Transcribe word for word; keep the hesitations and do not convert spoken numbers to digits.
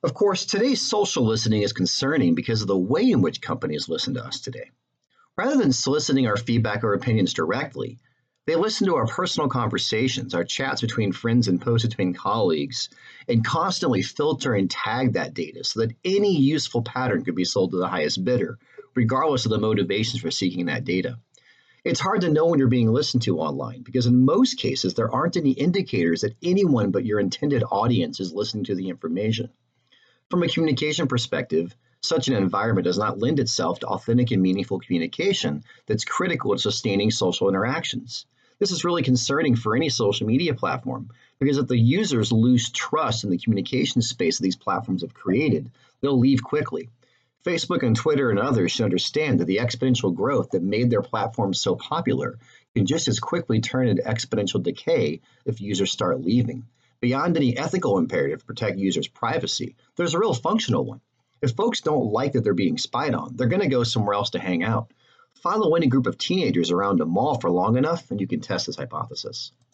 Of course, today's social listening is concerning because of the way in which companies listen to us today. Rather than soliciting our feedback or opinions directly, they listen to our personal conversations, our chats between friends and posts between colleagues, and constantly filter and tag that data so that any useful pattern could be sold to the highest bidder, regardless of the motivations for seeking that data. It's hard to know when you're being listened to online because, in most cases, there aren't any indicators that anyone but your intended audience is listening to the information. From a communication perspective, such an environment does not lend itself to authentic and meaningful communication that's critical to sustaining social interactions. This is really concerning for any social media platform because if the users lose trust in the communication space that these platforms have created, they'll leave quickly. Facebook and Twitter and others should understand that the exponential growth that made their platforms so popular can just as quickly turn into exponential decay if users start leaving. Beyond any ethical imperative to protect users' privacy, there's a real functional one. If folks don't like that they're being spied on, they're going to go somewhere else to hang out. Follow any group of teenagers around a mall for long enough, and you can test this hypothesis.